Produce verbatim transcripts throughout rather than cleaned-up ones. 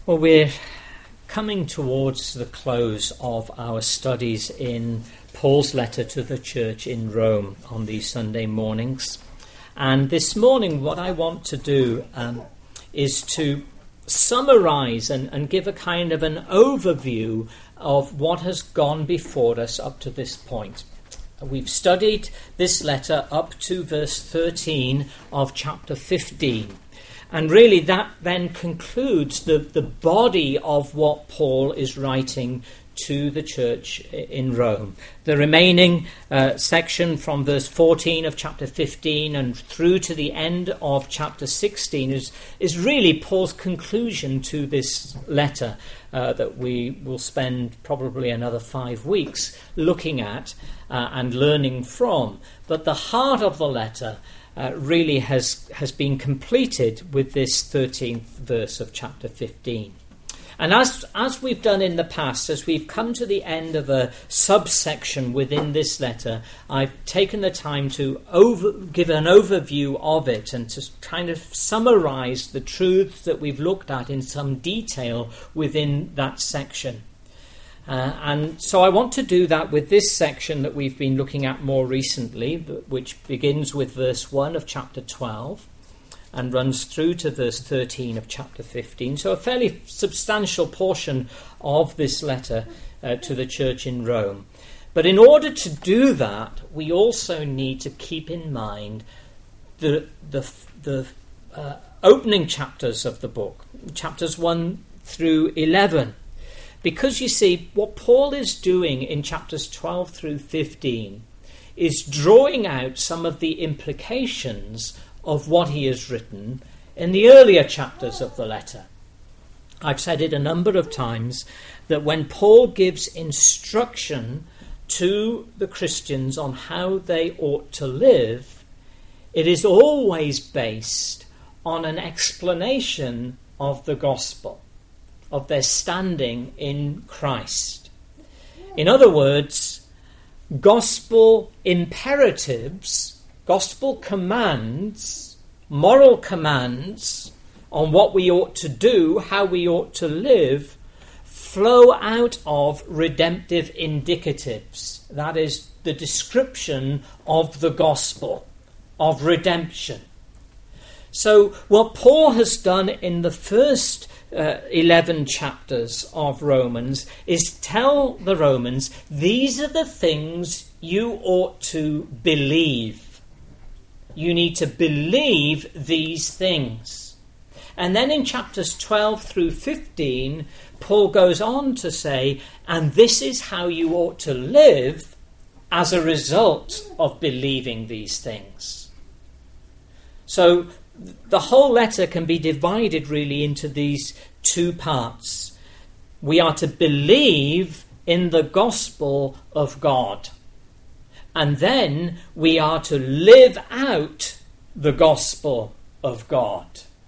Well, we're coming towards the close of our studies in Paul's letter to the church in Rome on these Sunday mornings. And this morning what I want to do um, is to summarize and, and give a kind of an overview of what has gone before us up to this point. We've studied this letter up to verse thirteen of chapter fifteen. And really that then concludes the, the body of what Paul is writing to the church in Rome. The remaining uh, section from verse fourteen of chapter fifteen and through to the end of chapter sixteen is, is really Paul's conclusion to this letter uh, that we will spend probably another five weeks looking at uh, and learning from. But the heart of the letter Uh, really has has been completed with this thirteenth verse of chapter fifteen. And as as we've done in the past, as we've come to the end of a subsection within this letter, I've taken the time to over, give an overview of it and to kind of summarize the truths that we've looked at in some detail within that section. Uh, and so I want to do that with this section that we've been looking at more recently, which begins with verse one of chapter twelve and runs through to verse thirteen of chapter fifteen. So a fairly substantial portion of this letter uh, to the church in Rome. But in order to do that, we also need to keep in mind the, the, the uh, opening chapters of the book, chapters one through eleven. Because you see, what Paul is doing in chapters twelve through fifteen is drawing out some of the implications of what he has written in the earlier chapters of the letter. I've said it a number of times that when Paul gives instruction to the Christians on how they ought to live, it is always based on an explanation of the gospel, of their standing in Christ. In other words, gospel imperatives, gospel commands, moral commands on what we ought to do, how we ought to live, flow out of redemptive indicatives. That is the description of the gospel, of redemption. So what Paul has done in the first Uh, eleven chapters of Romans is tell the Romans, these are the things you ought to believe. You need to believe these things. And then in chapters twelve through fifteen, Paul goes on to say, and this is how you ought to live as a result of believing these things. So the whole letter can be divided really into these two parts. We are to believe in the gospel of God, and then we are to live out the gospel of God.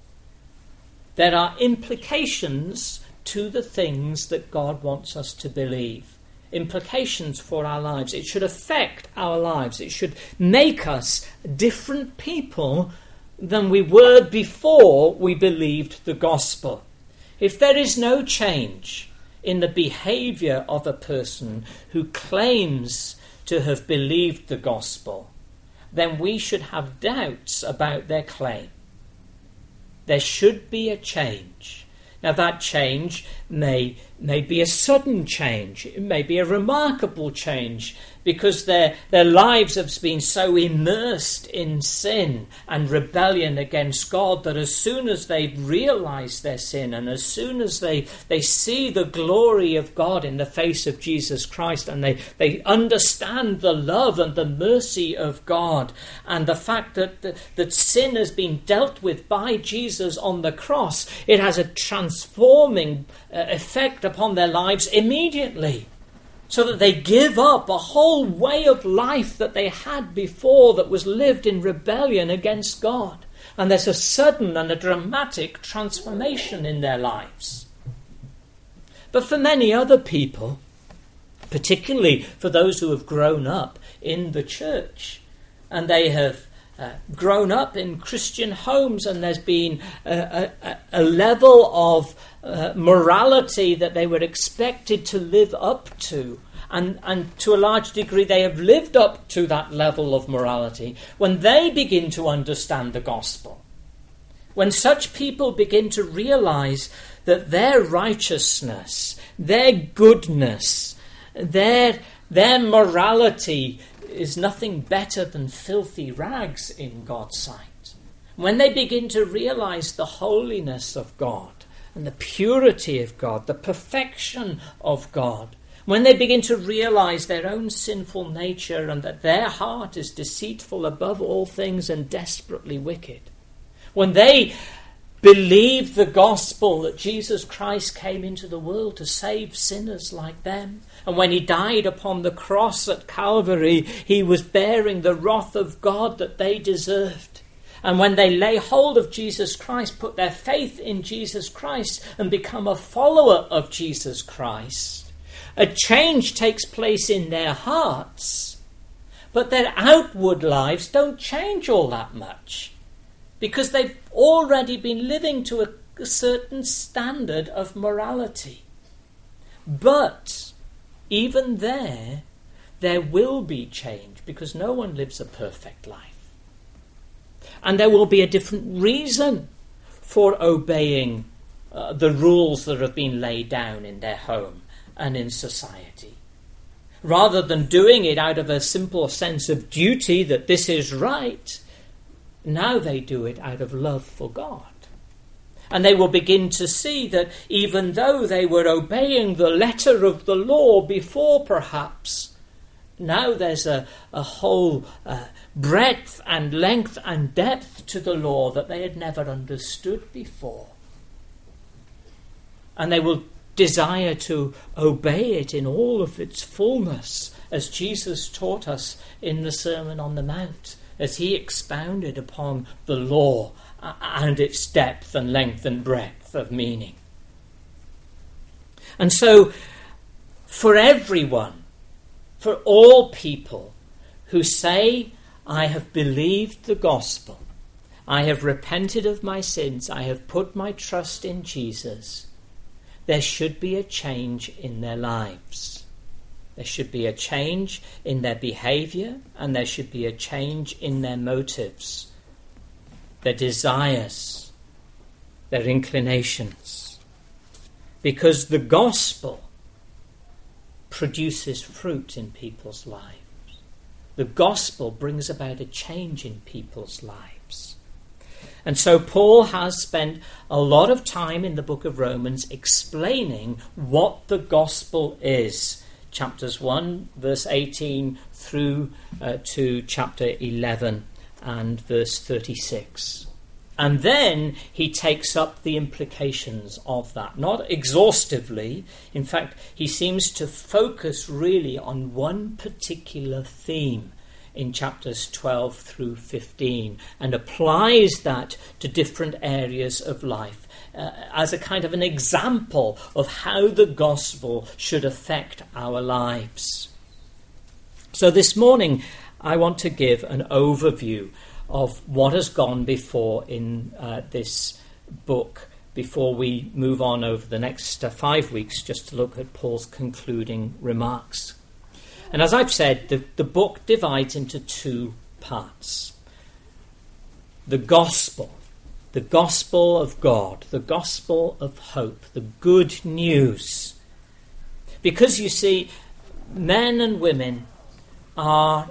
There are implications to the things that God wants us to believe. Implications for our lives. It should affect our lives. It should make us different people than we were before we believed the gospel. If there is no change in the behavior of a person who claims to have believed the gospel, then we should have doubts about their claim. There should be a change. Now that change may, may be a sudden change. It may be a remarkable change because their, their lives have been so immersed in sin and rebellion against God that as soon as they realise their sin and as soon as they, they see the glory of God in the face of Jesus Christ and they, they understand the love and the mercy of God and the fact that, that, that sin has been dealt with by Jesus on the cross, it has a transforming uh, effect upon their lives immediately. So that they give up a whole way of life that they had before that was lived in rebellion against God. And there's a sudden and a dramatic transformation in their lives. But for many other people, particularly for those who have grown up in the church, and they have uh, grown up in Christian homes, and there's been a, a, a level of uh, morality that they were expected to live up to. And, and to a large degree, they have lived up to that level of morality. When they begin to understand the gospel, when such people begin to realize that their righteousness, their goodness, their, their morality is nothing better than filthy rags in God's sight, when they begin to realize the holiness of God and the purity of God, the perfection of God, when they begin to realize their own sinful nature and that their heart is deceitful above all things and desperately wicked, when they believe the gospel that Jesus Christ came into the world to save sinners like them, and when he died upon the cross at Calvary, he was bearing the wrath of God that they deserved. And when they lay hold of Jesus Christ, put their faith in Jesus Christ and become a follower of Jesus Christ, a change takes place in their hearts, but their outward lives don't change all that much, because they've already been living to a, a certain standard of morality. But even there, there will be change, because no one lives a perfect life. And there will be a different reason for obeying uh, the rules that have been laid down in their home and in society. Rather than doing it out of a simple sense of duty that this is right, now they do it out of love for God. And they will begin to see that even though they were obeying the letter of the law before, perhaps, now there's a, a whole uh, breadth and length and depth to the law that they had never understood before. And they will desire to obey it in all of its fullness, as Jesus taught us in the Sermon on the Mount, as he expounded upon the law and its depth and length and breadth of meaning. And so, for everyone, for all people who say, I have believed the gospel, I have repented of my sins, I have put my trust in Jesus, there should be a change in their lives. There should be a change in their behavior, and there should be a change in their motives, their desires, their inclinations. Because the gospel produces fruit in people's lives. The gospel brings about a change in people's lives. And so Paul has spent a lot of time in the book of Romans explaining what the gospel is. Chapters one, verse eighteen, through uh, to chapter eleven and verse thirty-six. And then he takes up the implications of that, not exhaustively. In fact, he seems to focus really on one particular theme in chapters twelve through fifteen, and applies that to different areas of life uh, as a kind of an example of how the gospel should affect our lives. So this morning I want to give an overview of what has gone before in uh, this book, before we move on over the next uh, five weeks just to look at Paul's concluding remarks. And as I've said, the, the book divides into two parts. The gospel, the gospel of God, the gospel of hope, the good news. Because you see, men and women are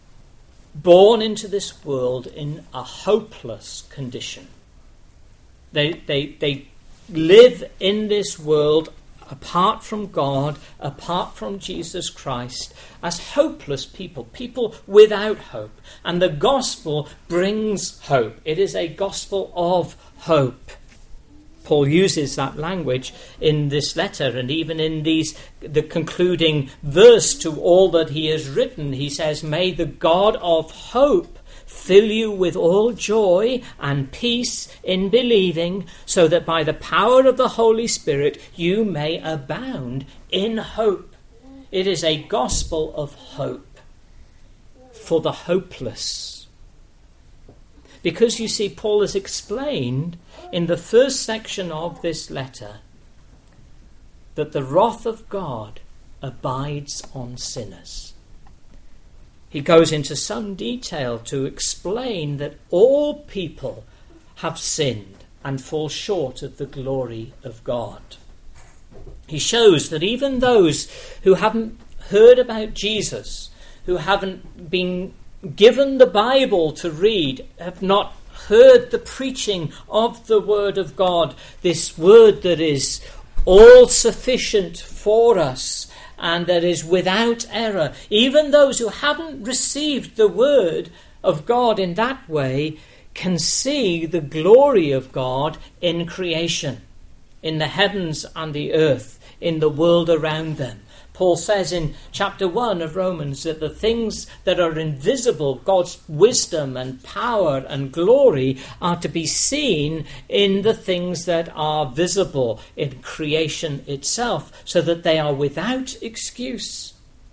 born into this world in a hopeless condition. They, they, they live in this world apart from God, apart from Jesus Christ, as hopeless people, people without hope. And the gospel brings hope. It is a gospel of hope. Paul uses that language in this letter, and even in these the concluding verse to all that he has written. He says, "May the God of hope fill you with all joy and peace in believing, so that by the power of the Holy Spirit you may abound in hope." It is a gospel of hope for the hopeless. Because you see, Paul has explained in the first section of this letter that the wrath of God abides on sinners. He goes into some detail to explain that all people have sinned and fall short of the glory of God. He shows that even those who haven't heard about Jesus, who haven't been given the Bible to read, have not heard the preaching of the Word of God, this Word that is all sufficient for us and that is without error. Even those who haven't received the Word of God in that way can see the glory of God in creation, in the heavens and the earth, in the world around them. Paul says in chapter one of Romans that the things that are invisible, God's wisdom and power and glory, are to be seen in the things that are visible in creation itself, so that they are without excuse.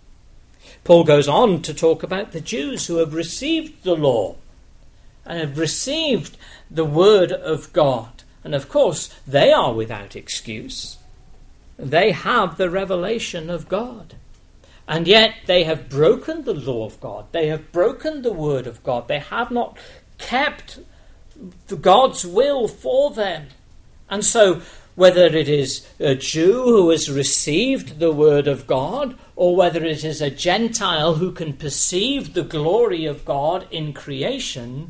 Paul goes on to talk about the Jews who have received the law and have received the word of God. And of course, they are without excuse. They have the revelation of God. And yet they have broken the law of God. They have broken the word of God. They have not kept God's will for them. And so whether it is a Jew who has received the word of God, or whether it is a Gentile who can perceive the glory of God in creation,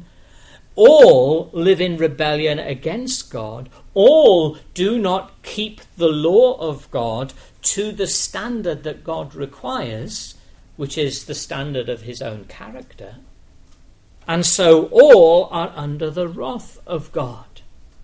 all live in rebellion against God. All do not keep the law of God to the standard that God requires, which is the standard of his own character. And so all are under the wrath of God.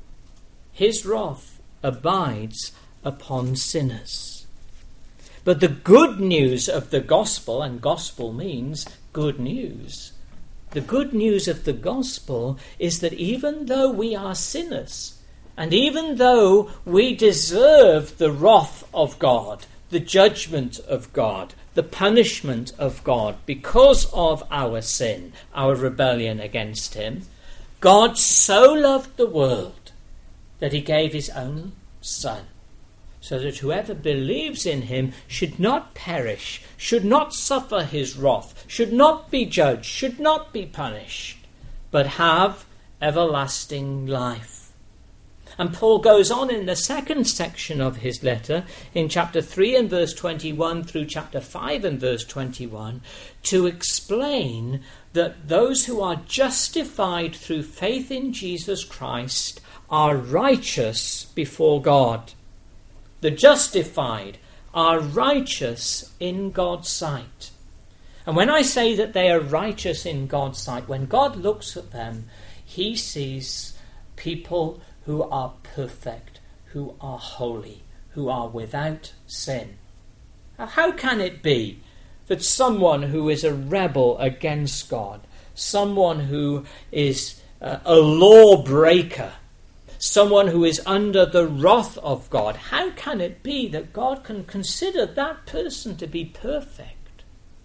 His wrath abides upon sinners. But the good news of the gospel, and gospel means good news, the good news of the gospel is that even though we are sinners, and even though we deserve the wrath of God, the judgment of God, the punishment of God because of our sin, our rebellion against him, God so loved the world that he gave his own Son, so that whoever believes in him should not perish, should not suffer his wrath, should not be judged, should not be punished, but have everlasting life. And Paul goes on in the second section of his letter, in chapter three and verse twenty-one through chapter five and verse twenty-one, to explain that those who are justified through faith in Jesus Christ are righteous before God. The justified are righteous in God's sight. And when I say that they are righteous in God's sight, when God looks at them, he sees people who are perfect, who are holy, who are without sin. Now, how can it be that someone who is a rebel against God, someone who is uh, a lawbreaker, someone who is under the wrath of God, how can it be that God can consider that person to be perfect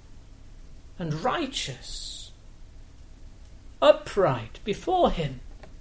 and righteous, upright before him?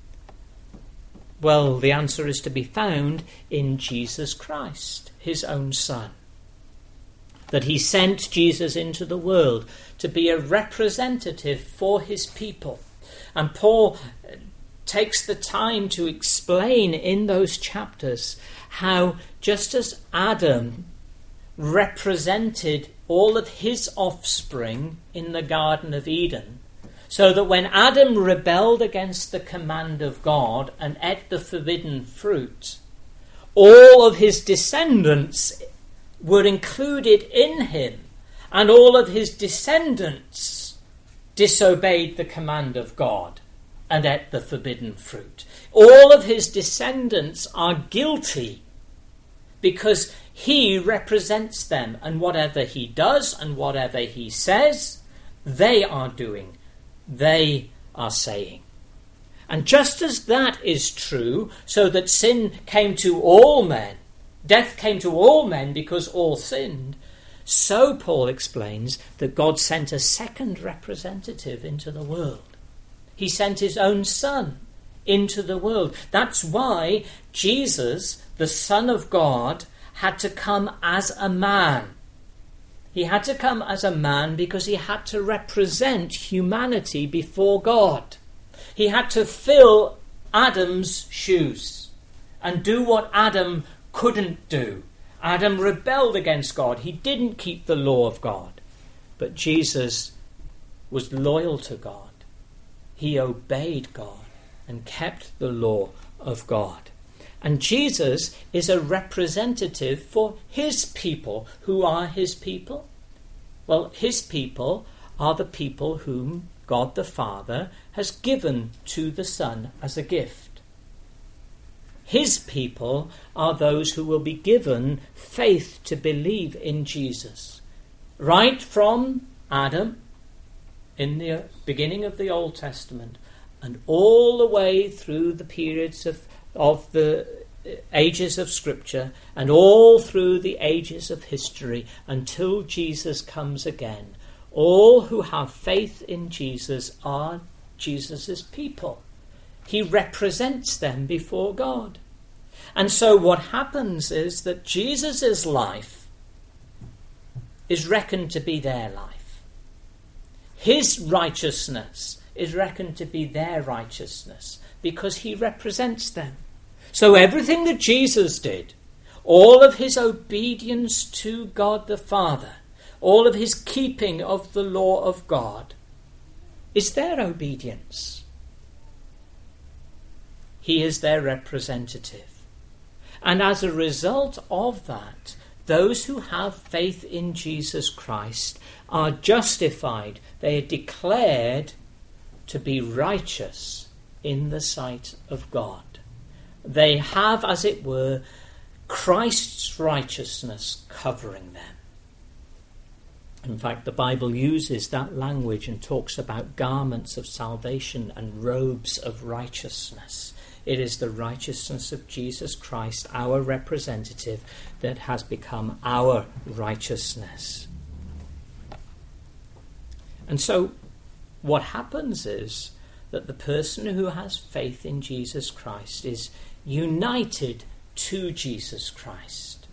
Well, the answer is to be found in Jesus Christ, his own Son. That he sent Jesus into the world to be a representative for his people. And Paul takes the time to explain in those chapters how just as Adam represented all of his offspring in the Garden of Eden, so that when Adam rebelled against the command of God and ate the forbidden fruit, all of his descendants were included in him, and all of his descendants disobeyed the command of God and ate the forbidden fruit. All of his descendants are guilty because he represents them, and whatever he does and whatever he says, they are doing, they are saying. And just as that is true, so that sin came to all men, death came to all men because all sinned, so Paul explains that God sent a second representative into the world. He sent his own Son into the world. That's why Jesus, the Son of God, had to come as a man. He had to come as a man because he had to represent humanity before God. He had to fill Adam's shoes and do what Adam couldn't do. Adam rebelled against God. He didn't keep the law of God. But Jesus was loyal to God. He obeyed God and kept the law of God. And Jesus is a representative for his people. Who are his people? Well, his people are the people whom God the Father has given to the Son as a gift. His people are those who will be given faith to believe in Jesus. Right from Adam in the beginning of the Old Testament and all the way through the periods of, of the ages of Scripture and all through the ages of history until Jesus comes again. All who have faith in Jesus are Jesus' people. He represents them before God. And so what happens is that Jesus' life is reckoned to be their life. His righteousness is reckoned to be their righteousness because he represents them. So everything that Jesus did, all of his obedience to God the Father, all of his keeping of the law of God, is their obedience. He is their representative. And as a result of that, those who have faith in Jesus Christ are justified. They are declared to be righteous in the sight of God. They have, as it were, Christ's righteousness covering them. In fact, the Bible uses that language and talks about garments of salvation and robes of righteousness. It is the righteousness of Jesus Christ, our representative, that has become our righteousness. And so what happens is that the person who has faith in Jesus Christ is united to Jesus Christ.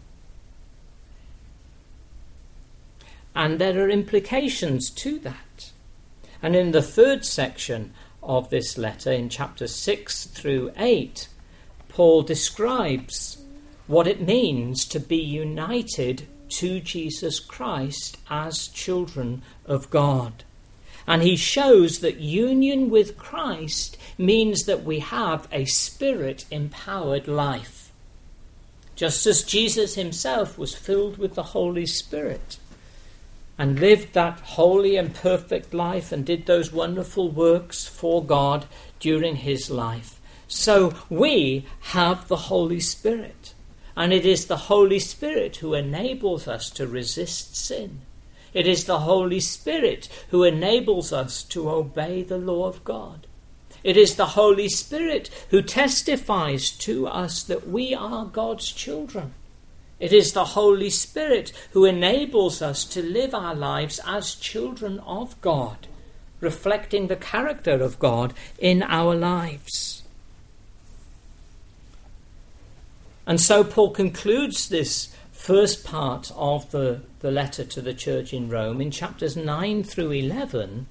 And there are implications to that. And in the third section of this letter, in chapters six through eight, Paul describes what it means to be united to Jesus Christ as children of God. And he shows that union with Christ means that we have a Spirit-empowered life. Just as Jesus himself was filled with the Holy Spirit and lived that holy and perfect life and did those wonderful works for God during his life, so we have the Holy Spirit. And it is the Holy Spirit who enables us to resist sin. It is the Holy Spirit who enables us to obey the law of God. It is the Holy Spirit who testifies to us that we are God's children. It is the Holy Spirit who enables us to live our lives as children of God, reflecting the character of God in our lives. And so Paul concludes this first part of the, the letter to the church in Rome in chapters nine through eleven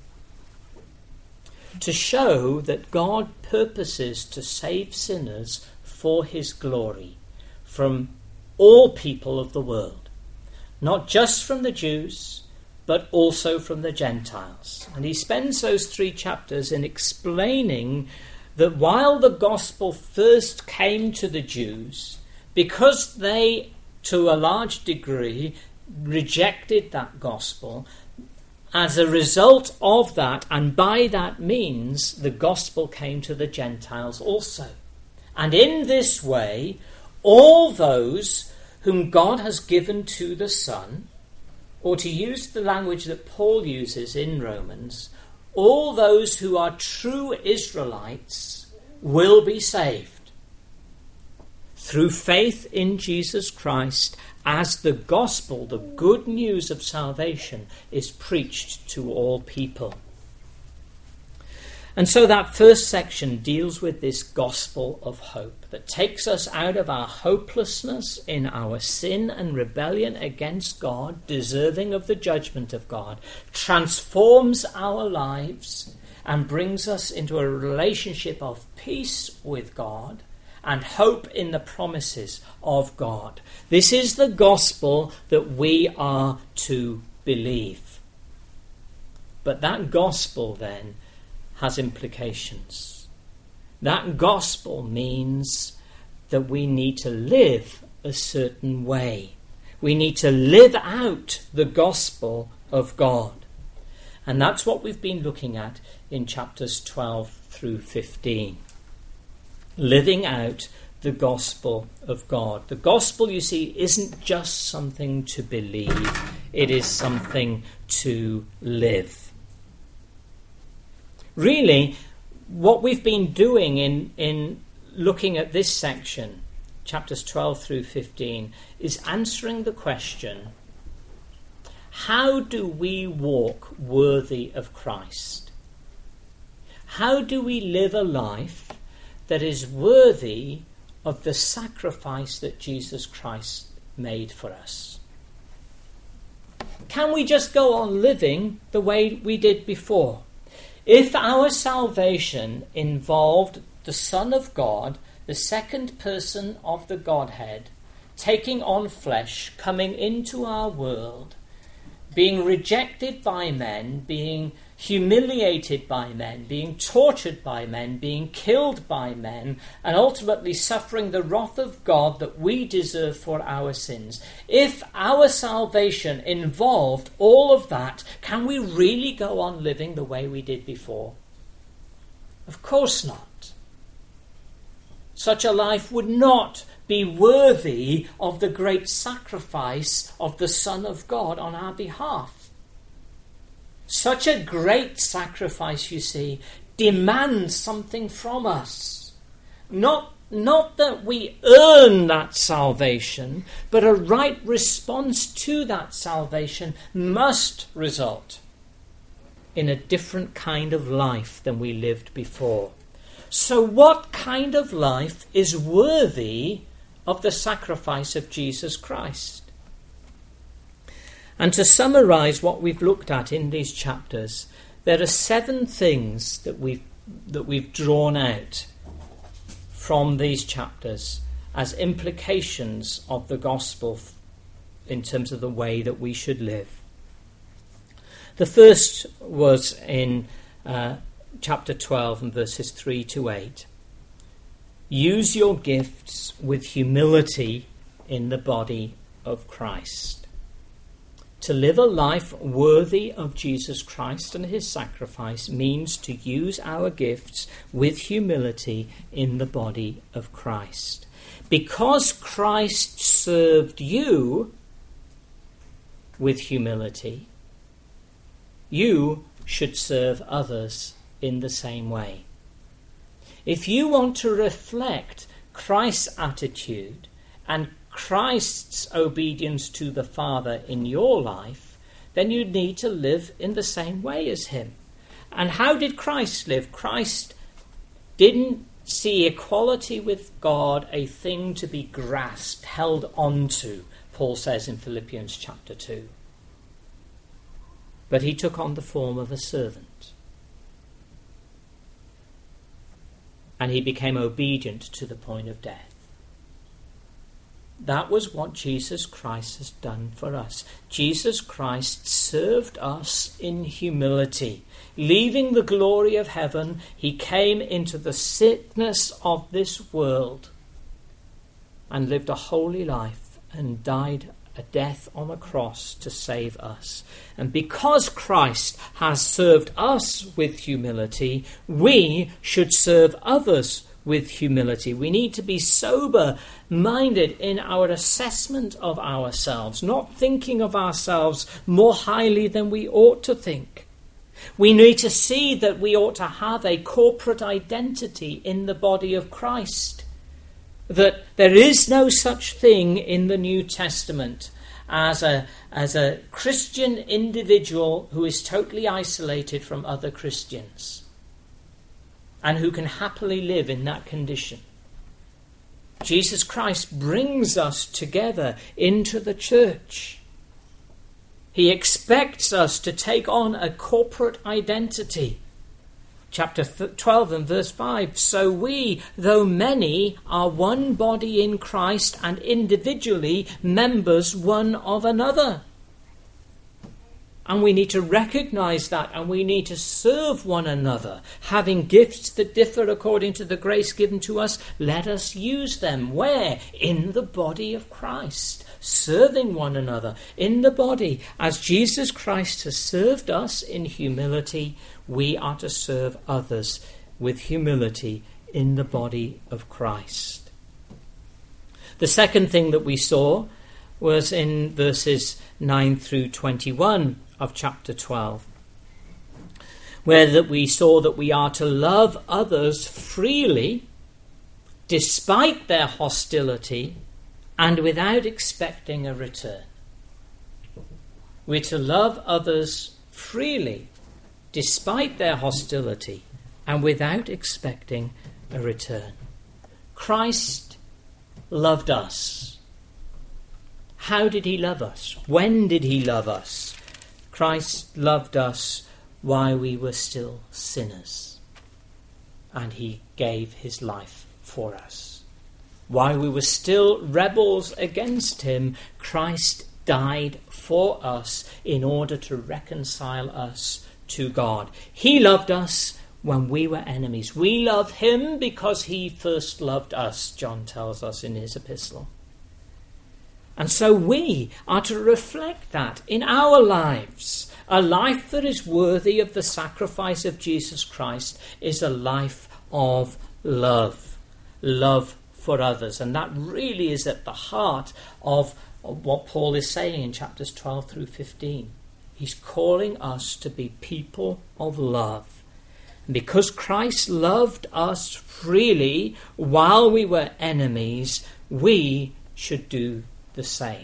to show that God purposes to save sinners for his glory from all people of the world, not just from the Jews, but also from the Gentiles. And he spends those three chapters in explaining that while the gospel first came to the Jews, because they, to a large degree, rejected that gospel, as a result of that, and by that means, the gospel came to the Gentiles also. And in this way, all those whom God has given to the Son, or to use the language that Paul uses in Romans, all those who are true Israelites will be saved through faith in Jesus Christ as the gospel, the good news of salvation, is preached to all people. And so that first section deals with this gospel of hope that takes us out of our hopelessness in our sin and rebellion against God, deserving of the judgment of God, transforms our lives and brings us into a relationship of peace with God and hope in the promises of God. This is the gospel that we are to believe. But that gospel then has implications. That gospel means that we need to live a certain way. We need to live out the gospel of God. And that's what we've been looking at in chapters twelve through fifteen. Living out the gospel of God. The gospel, you see, isn't just something to believe. It is something to live. Really, what we've been doing in, in looking at this section, chapters twelve through fifteen, is answering the question, how do we walk worthy of Christ? How do we live a life that is worthy of the sacrifice that Jesus Christ made for us? Can we just go on living the way we did before? If our salvation involved the Son of God, the second person of the Godhead, taking on flesh, coming into our world, being rejected by men, being humiliated by men, being tortured by men, being killed by men, and ultimately suffering the wrath of God that we deserve for our sins. If our salvation involved all of that, can we really go on living the way we did before? Of course not. Such a life would not be worthy of the great sacrifice of the Son of God on our behalf. Such a great sacrifice, you see, demands something from us. Not, not that we earn that salvation, but a right response to that salvation must result in a different kind of life than we lived before. So what kind of life is worthy of the sacrifice of Jesus Christ? And to summarize what we've looked at in these chapters, there are seven things that we've, that we've drawn out from these chapters as implications of the gospel in terms of the way that we should live. The first was in uh, chapter twelve and verses three to eight. Use your gifts with humility in the body of Christ. To live a life worthy of Jesus Christ and his sacrifice means to use our gifts with humility in the body of Christ. Because Christ served you with humility, you should serve others in the same way. If you want to reflect Christ's attitude and Christ's obedience to the Father in your life, then you need to live in the same way as him. And how did Christ live? Christ didn't see equality with God a thing to be grasped, held onto, Paul says in Philippians chapter two. But he took on the form of a servant. And he became obedient to the point of death. That was what Jesus Christ has done for us. Jesus Christ served us in humility. Leaving the glory of heaven, he came into the sickness of this world and lived a holy life and died a death on a cross to save us. And because Christ has served us with humility, we should serve others with humility. We need to be sober-minded in our assessment of ourselves, not thinking of ourselves more highly than we ought to think. We need to see that we ought to have a corporate identity in the body of Christ, that there is no such thing in the New Testament as a, as a Christian individual who is totally isolated from other Christians. and who can happily live in that condition. Jesus Christ brings us together into the church. He expects us to take on a corporate identity. Chapter twelve and verse five, so we, though many, are one body in Christ and individually members one of another. And we need to recognize that, and we need to serve one another. Having gifts that differ according to the grace given to us, let us use them. Where? In the body of Christ. Serving one another in the body. As Jesus Christ has served us in humility, we are to serve others with humility in the body of Christ. The second thing that we saw was in verses nine through twenty-one of chapter twelve, where that we saw that we are to love others freely, despite their hostility, and without expecting a return. We're to love others freely, despite their hostility, and without expecting a return. Christ loved us. How did he love us? When did he love us? Christ loved us while we were still sinners, and he gave his life for us. While we were still rebels against him, Christ died for us in order to reconcile us to God. He loved us when we were enemies. We love him because he first loved us, John tells us in his epistle. And so we are to reflect that in our lives. A life that is worthy of the sacrifice of Jesus Christ is a life of love. Love for others. And that really is at the heart of what Paul is saying in chapters twelve through fifteen. He's calling us to be people of love. And because Christ loved us freely while we were enemies, we should do the same.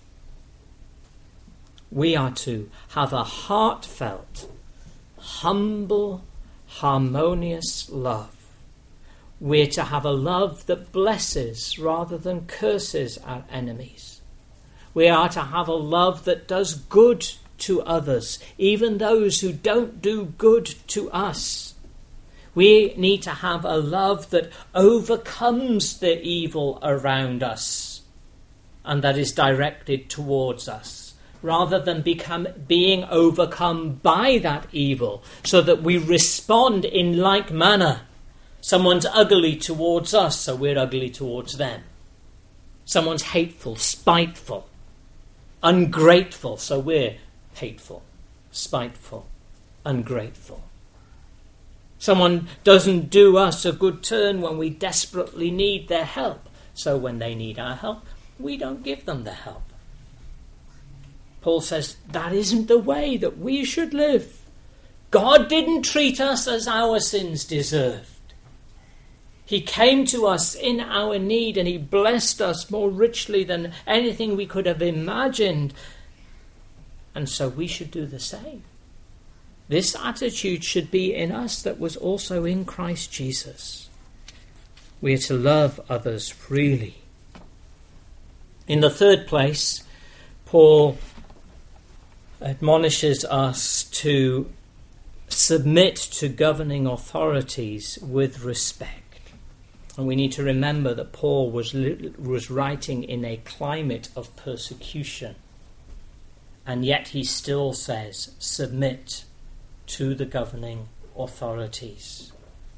We are to have a heartfelt, humble, harmonious love. We're to have a love that blesses rather than curses our enemies. We are to have a love that does good to others, even those who don't do good to us. We need to have a love that overcomes the evil around us and that is directed towards us, rather than become being overcome by that evil, so that we respond in like manner. Someone's ugly towards us, so we're ugly towards them. Someone's hateful, spiteful, ungrateful, so we're hateful, spiteful, ungrateful. Someone doesn't do us a good turn when we desperately need their help, so when they need our help, we don't give them the help. Paul says that isn't the way that we should live. God didn't treat us as our sins deserved. He came to us in our need and he blessed us more richly than anything we could have imagined. And so we should do the same. This attitude should be in us that was also in Christ Jesus. We are to love others freely. In the third place, Paul admonishes us to submit to governing authorities with respect. And we need to remember that Paul was was writing in a climate of persecution. And yet he still says, submit to the governing authorities.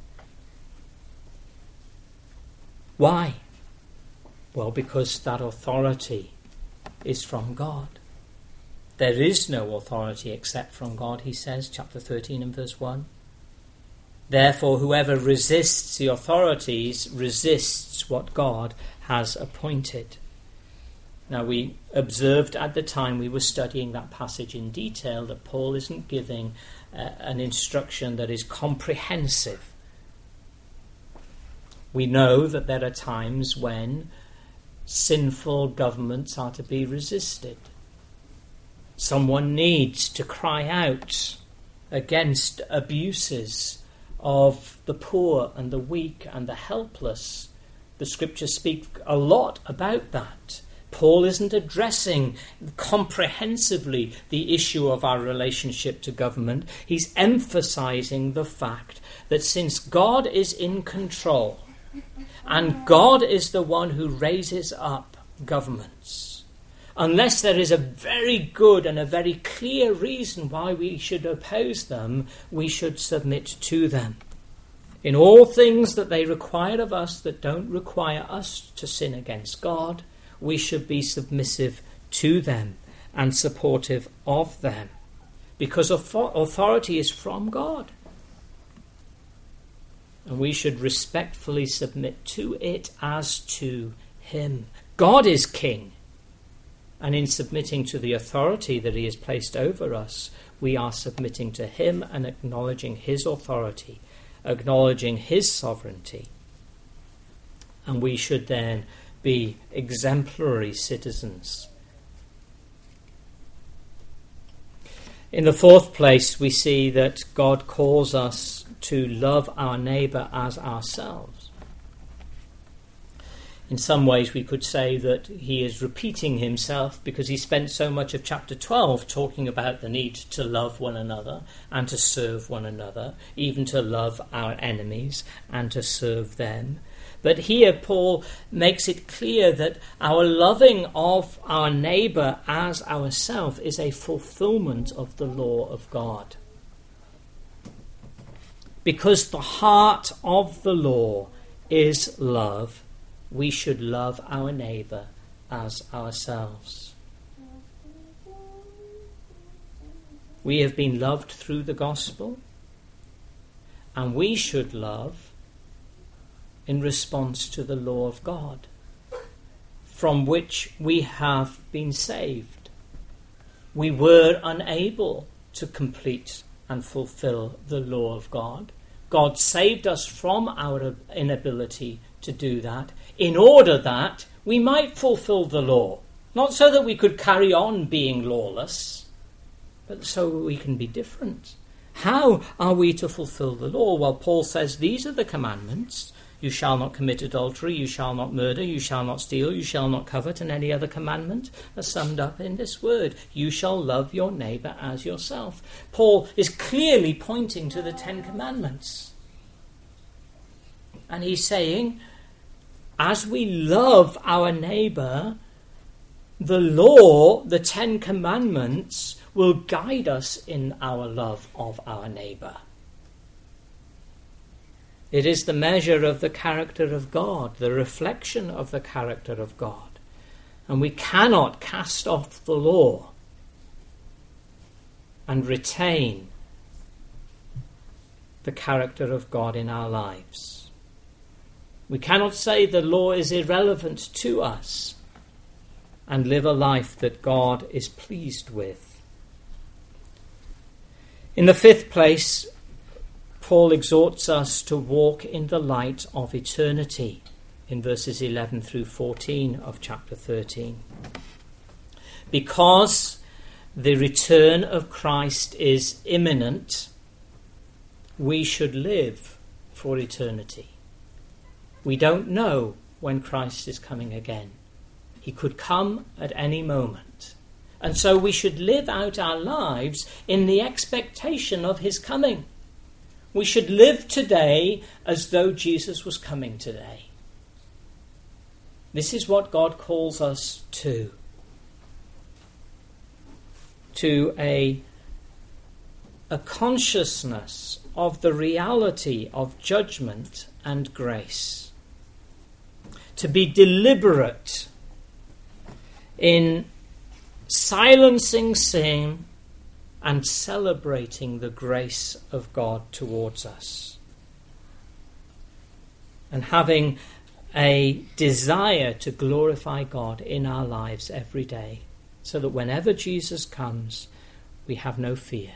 Why? Well, because that authority is from God. There is no authority except from God, he says, chapter thirteen and verse one. Therefore, whoever resists the authorities resists what God has appointed. Now, we observed at the time we were studying that passage in detail that Paul isn't giving uh, an instruction that is comprehensive. We know that there are times when sinful governments are to be resisted. Someone needs to cry out against abuses of the poor and the weak and the helpless. The scriptures speak a lot about that. Paul isn't addressing comprehensively the issue of our relationship to government. He's emphasizing the fact that since God is in control and God is the one who raises up governments, unless there is a very good and a very clear reason why we should oppose them, we should submit to them. In all things that they require of us that don't require us to sin against God, we should be submissive to them and supportive of them, because authority is from God. And we should respectfully submit to it as to him. God is king. And in submitting to the authority that he has placed over us, we are submitting to him and acknowledging his authority, acknowledging his sovereignty. And we should then be exemplary citizens. In the fourth place, we see that God calls us to love our neighbour as ourselves. In some ways we could say that he is repeating himself because he spent so much of chapter twelve talking about the need to love one another and to serve one another, even to love our enemies and to serve them. But here Paul makes it clear that our loving of our neighbour as ourselves is a fulfilment of the law of God. Because the heart of the law is love, we should love our neighbour as ourselves. We have been loved through the gospel, and we should love in response to the law of God, from which we have been saved. We were unable to complete and fulfill the law of God. God saved us from our inability to do that in order that we might fulfill the law, not so that we could carry on being lawless, but so we can be different. How are we to fulfill the law? Well, Paul says these are the commandments. You shall not commit adultery, you shall not murder, you shall not steal, you shall not covet, and any other commandment are summed up in this word. You shall love your neighbour as yourself. Paul is clearly pointing to the Ten Commandments. And he's saying, as we love our neighbour, the law, the Ten Commandments, will guide us in our love of our neighbour. It is the measure of the character of God, the reflection of the character of God. And we cannot cast off the law and retain the character of God in our lives. We cannot say the law is irrelevant to us and live a life that God is pleased with. In the fifth place, Paul exhorts us to walk in the light of eternity in verses eleven through fourteen of chapter thirteen. Because the return of Christ is imminent, we should live for eternity. We don't know when Christ is coming again. He could come at any moment. And so we should live out our lives in the expectation of his coming. We should live today as though Jesus was coming today. This is what God calls us to. To a, a consciousness of the reality of judgment and grace. To be deliberate in silencing sin and celebrating the grace of God towards us. And having a desire to glorify God in our lives every day, so that whenever Jesus comes, we have no fear.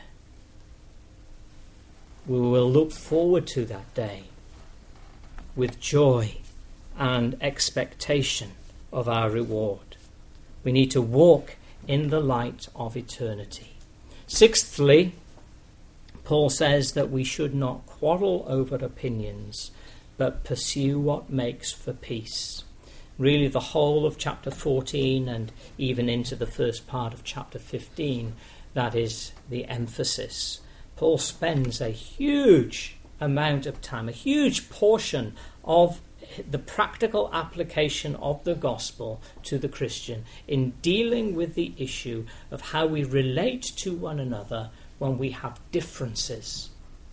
We will look forward to that day with joy and expectation of our reward. We need to walk in the light of eternity. Sixthly, Paul says that we should not quarrel over opinions, but pursue what makes for peace. Really, the whole of chapter fourteen and even into the first part of chapter fifteen, that is the emphasis. Paul spends a huge amount of time, a huge portion of the practical application of the gospel to the Christian in dealing with the issue of how we relate to one another when we have differences.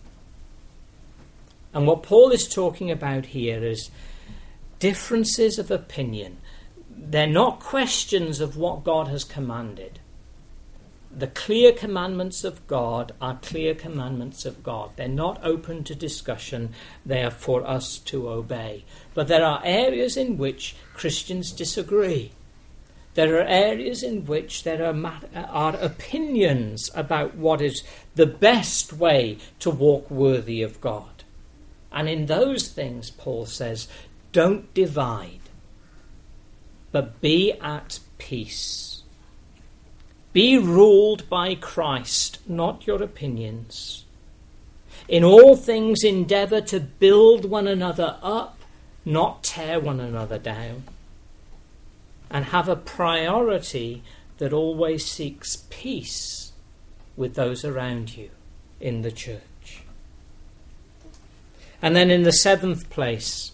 And what Paul is talking about here is differences of opinion. They're not questions of what God has commanded. The clear commandments of God are clear commandments of God. They're not open to discussion. They are for us to obey. But there are areas in which Christians disagree. There are areas in which there are, are opinions about what is the best way to walk worthy of God. And in those things, Paul says, don't divide, but be at peace. Be ruled by Christ, not your opinions. In all things endeavour to build one another up, not tear one another down. And have a priority that always seeks peace with those around you in the church. And then in the seventh place,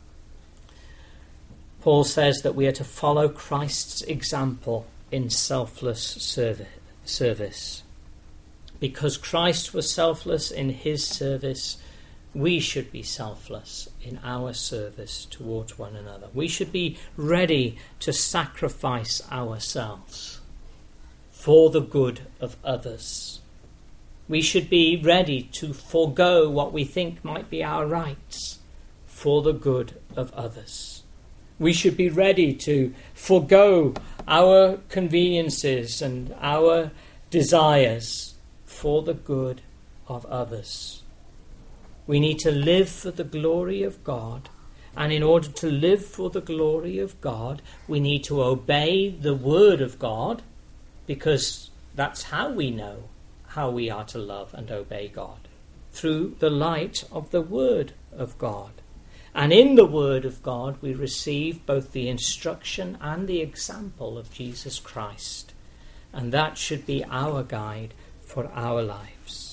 Paul says that we are to follow Christ's example in selfless service. Because Christ was selfless in his service, we should be selfless in our service towards one another. We should be ready to sacrifice ourselves for the good of others. We should be ready to forego what we think might be our rights for the good of others. We should be ready to forego our conveniences and our desires for the good of others. We need to live for the glory of God, and in order to live for the glory of God, we need to obey the word of God, because that's how we know how we are to love and obey God, through the light of the word of God. And in the word of God we receive both the instruction and the example of Jesus Christ, and that should be our guide for our lives.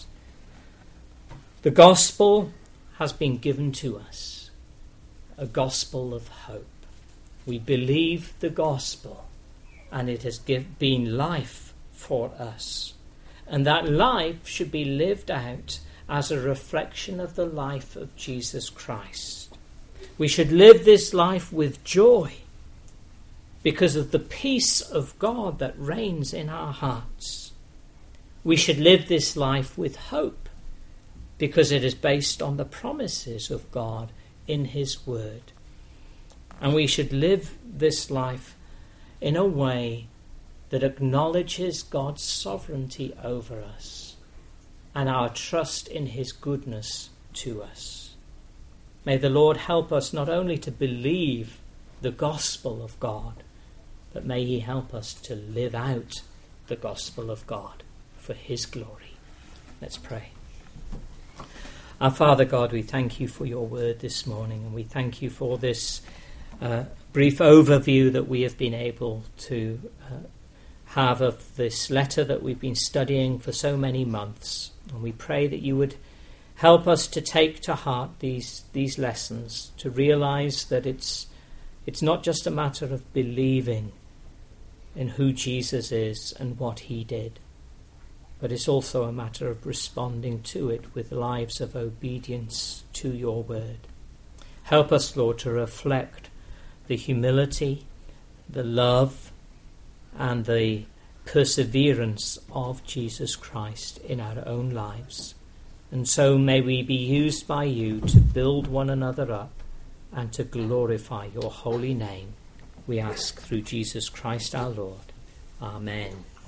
The gospel has been given to us, a gospel of hope. We believe the gospel, and it has give, been life for us. And that life should be lived out as a reflection of the life of Jesus Christ. We should live this life with joy because of the peace of God that reigns in our hearts. We should live this life with hope because it is based on the promises of God in his word. And we should live this life in a way that acknowledges God's sovereignty over us and our trust in his goodness to us. May the Lord help us not only to believe the gospel of God, but may he help us to live out the gospel of God for his glory. Let's pray. Our Father God, we thank you for your word this morning, and we thank you for this uh, brief overview that we have been able to uh, have of this letter that we've been studying for so many months. And we pray that you would help us to take to heart these these lessons, to realize that it's it's not just a matter of believing in who Jesus is and what he did, but it's also a matter of responding to it with lives of obedience to your word. Help us, Lord, to reflect the humility, the love, and the perseverance of Jesus Christ in our own lives. And so may we be used by you to build one another up and to glorify your holy name. We ask through Jesus Christ our Lord. Amen.